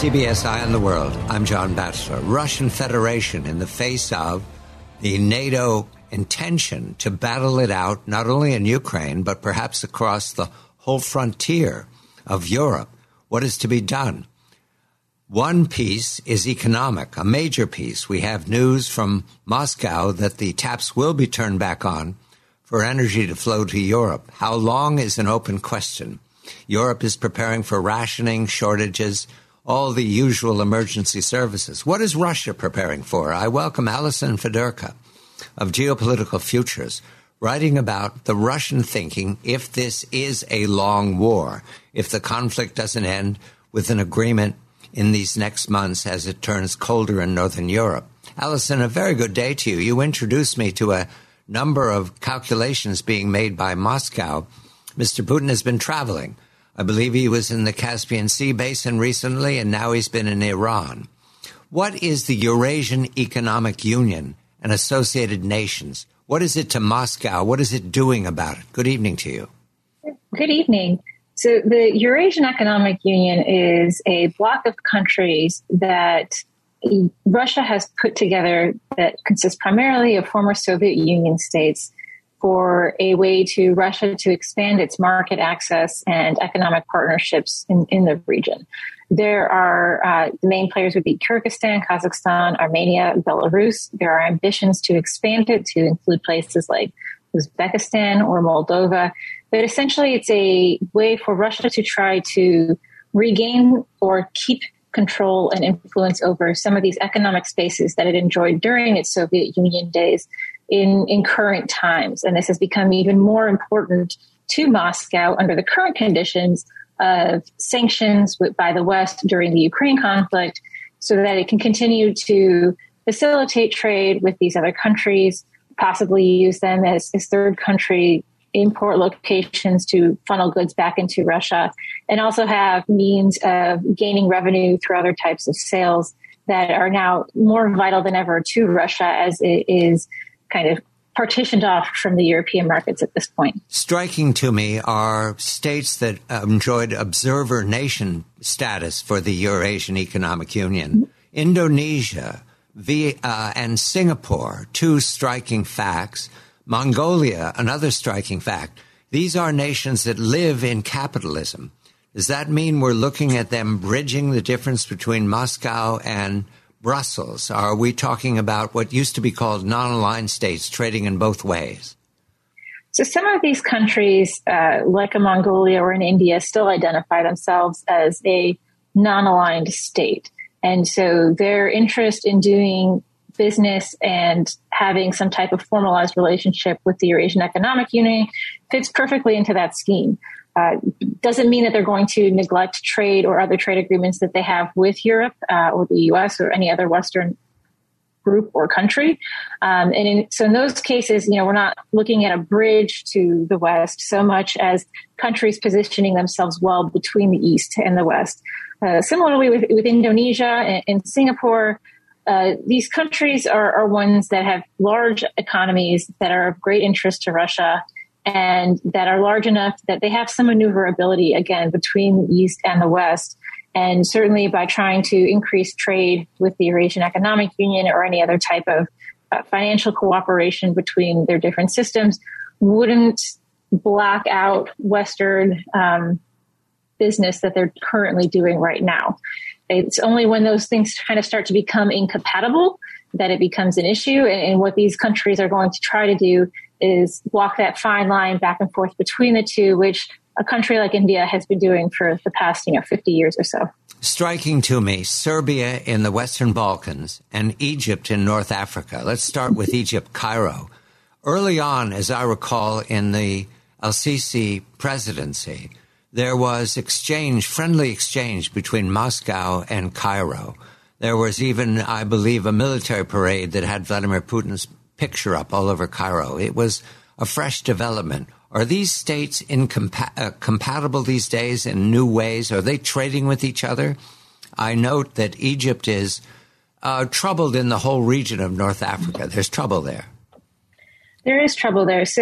CBS Eye on the World. I'm John Batchelor. Russian Federation in the face of the NATO intention to battle it out, not only in Ukraine, but perhaps across the whole frontier of Europe. What is to be done? One piece is economic, a major piece. We have news from Moscow that the taps will be turned back on for energy to flow to Europe. How long is an open question. Europe is preparing for rationing, shortages, all the usual emergency services. What is Russia preparing for? I welcome Alison Fedorka of Geopolitical Futures, writing about the Russian thinking if this is a long war, if the conflict doesn't end with an agreement in these next months as it turns colder in Northern Europe. Alison, a very good day to you. You introduced me to a number of calculations being made by Moscow. Mr. Putin has been traveling. I believe he was in the Caspian Sea basin recently, and now he's been in Iran. What is the Eurasian Economic Union and associated nations? What is it to Moscow? What is it doing about it? Good evening to you. Good evening. So the Eurasian Economic Union is a block of countries that Russia has put together that consists primarily of former Soviet Union states for a way to Russia to expand its market access and economic partnerships in the region. There are the main players would be Kyrgyzstan, Kazakhstan, Armenia, Belarus. There are ambitions to expand it to include places like Uzbekistan or Moldova. But essentially, it's a way for Russia to try to regain or keep control and influence over some of these economic spaces that it enjoyed during its Soviet Union days in current times. And this has become even more important to Moscow under the current conditions of sanctions by the West during the Ukraine conflict, so that it can continue to facilitate trade with these other countries, possibly use them as third country import locations to funnel goods back into Russia, and also have means of gaining revenue through other types of sales that are now more vital than ever to Russia as it is kind of partitioned off from the European markets at this point. Striking to me are states that enjoyed observer nation status for the Eurasian Economic Union. Mm-hmm. Indonesia and Singapore, two striking facts. Mongolia, another striking fact. These are nations that live in capitalism. Does that mean we're looking at them bridging the difference between Moscow and Brussels? Are we talking about what used to be called non-aligned states trading in both ways? So some of these countries, like a Mongolia or an India, still identify themselves as a non-aligned state. And so their interest in doing business and having some type of formalized relationship with the Eurasian Economic Union fits perfectly into that scheme. Doesn't mean that they're going to neglect trade or other trade agreements that they have with Europe or the U.S. or any other Western group or country. So in those cases, we're not looking at a bridge to the West so much as countries positioning themselves well between the East and the West. Similarly with Indonesia and Singapore, these countries are ones that have large economies that are of great interest to Russia and that are large enough that they have some maneuverability, again, between the East and the West. And certainly by trying to increase trade with the Eurasian Economic Union or any other type of financial cooperation between their different systems wouldn't block out Western business that they're currently doing right now. It's only when those things kind of start to become incompatible that it becomes an issue. And what these countries are going to try to do is walk that fine line back and forth between the two, which a country like India has been doing for the past, 50 years or so. Striking to me, Serbia in the Western Balkans and Egypt in North Africa. Let's start with Egypt, Cairo. Early on, as I recall, in the al-Sisi presidency, there was friendly exchange between Moscow and Cairo. There was even, I believe, a military parade that had Vladimir Putin's picture up all over Cairo. It was a fresh development. Are these states compatible these days in new ways? Are they trading with each other? I note that Egypt is troubled in the whole region of North Africa. There's trouble there. There is trouble there. So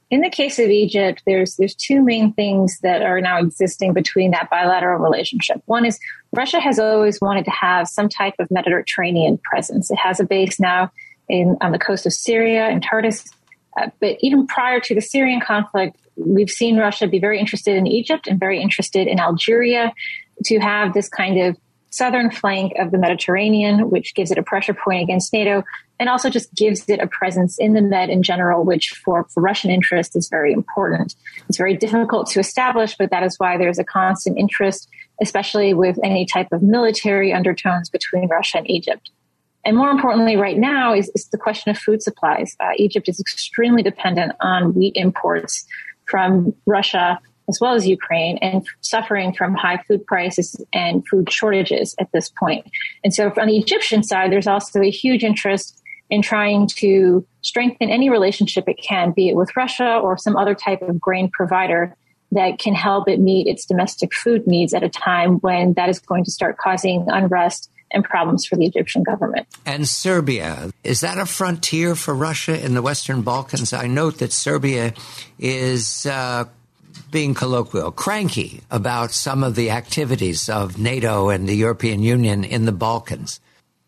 in the case of Egypt, there's two main things that are now existing between that bilateral relationship. One is Russia has always wanted to have some type of Mediterranean presence. It has a base now on the coast of Syria in Tartus. But even prior to the Syrian conflict, we've seen Russia be very interested in Egypt and very interested in Algeria to have this kind of southern flank of the Mediterranean, which gives it a pressure point against NATO, and also just gives it a presence in the Med in general, which for Russian interest is very important. It's very difficult to establish, but that is why there's a constant interest, especially with any type of military undertones between Russia and Egypt. And more importantly, right now is the question of food supplies. Egypt is extremely dependent on wheat imports from Russia as well as Ukraine, and suffering from high food prices and food shortages at this point. And so on the Egyptian side, there's also a huge interest in trying to strengthen any relationship it can, be it with Russia or some other type of grain provider that can help it meet its domestic food needs at a time when that is going to start causing unrest and problems for the Egyptian government. And Serbia, is that a frontier for Russia in the Western Balkans? I note that Serbia is being colloquial, cranky about some of the activities of NATO and the European Union in the Balkans.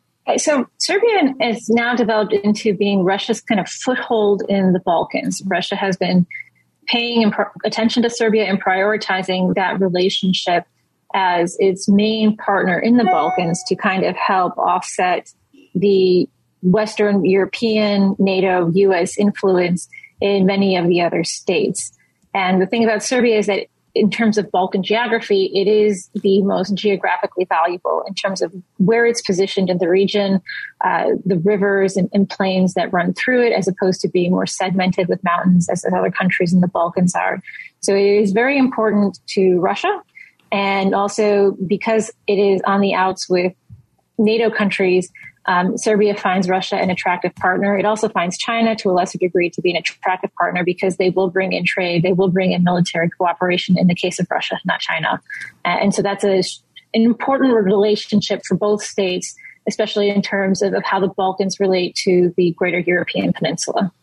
So Serbia has now developed into being Russia's kind of foothold in the Balkans. Russia has been paying attention to Serbia and prioritizing that relationship as its main partner in the Balkans to kind of help offset the Western European, NATO, U.S. influence in many of the other states. And the thing about Serbia is that in terms of Balkan geography, it is the most geographically valuable in terms of where it's positioned in the region, the rivers and plains that run through it, as opposed to being more segmented with mountains as other countries in the Balkans are. So it is very important to Russia. And also because it is on the outs with NATO countries, Serbia finds Russia an attractive partner. It also finds China to a lesser degree to be an attractive partner because they will bring in trade, they will bring in military cooperation in the case of Russia, not China. And so that's an important relationship for both states, especially in terms of how the Balkans relate to the greater European peninsula.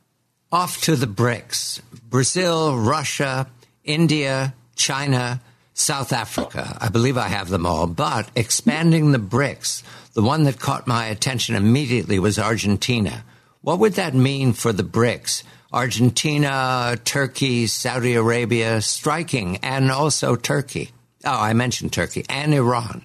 Off to the BRICS, Brazil, Russia, India, China, South Africa. I believe I have them all, but expanding the BRICS, the one that caught my attention immediately was Argentina. What would that mean for the BRICS? Argentina, Turkey, Saudi Arabia, striking, and also Turkey. Oh, I mentioned Turkey and Iran.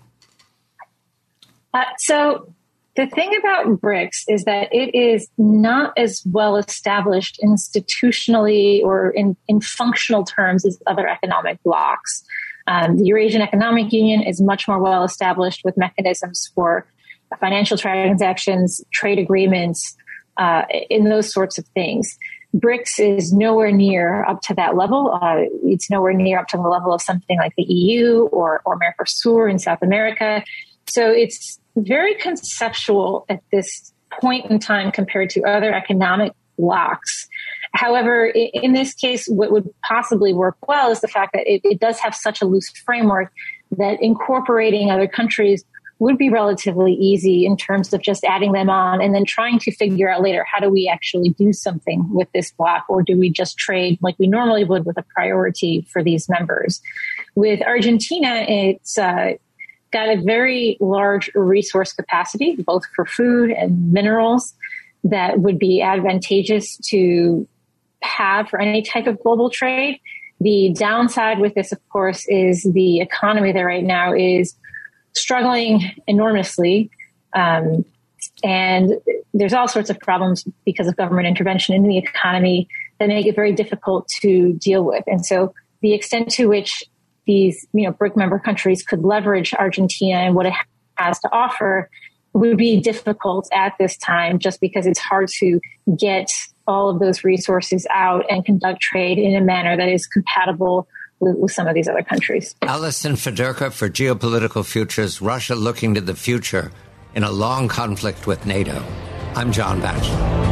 So the thing about BRICS is that it is not as well established institutionally or in functional terms as other economic blocs. The Eurasian Economic Union is much more well established with mechanisms for financial transactions, trade agreements, in those sorts of things. BRICS is nowhere near up to that level. It's nowhere near up to the level of something like the EU or Mercosur in South America. So it's very conceptual at this point in time compared to other economic blocs. However, in this case, what would possibly work well is the fact that it does have such a loose framework that incorporating other countries would be relatively easy in terms of just adding them on and then trying to figure out later, how do we actually do something with this bloc, or do we just trade like we normally would with a priority for these members? With Argentina, it's got a very large resource capacity, both for food and minerals, that would be advantageous to have for any type of global trade. The downside with this, of course, is the economy there right now is struggling enormously. And there's all sorts of problems because of government intervention in the economy that make it very difficult to deal with. And so the extent to which these, BRIC member countries could leverage Argentina and what it has to offer would be difficult at this time, just because it's hard to get all of those resources out and conduct trade in a manner that is compatible with some of these other countries. Alison Fedorka for Geopolitical Futures, Russia looking to the future in a long conflict with NATO. I'm John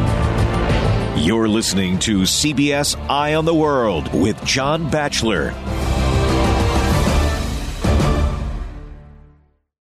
Batchelor. You're listening to CBS Eye on the World with John Batchelor.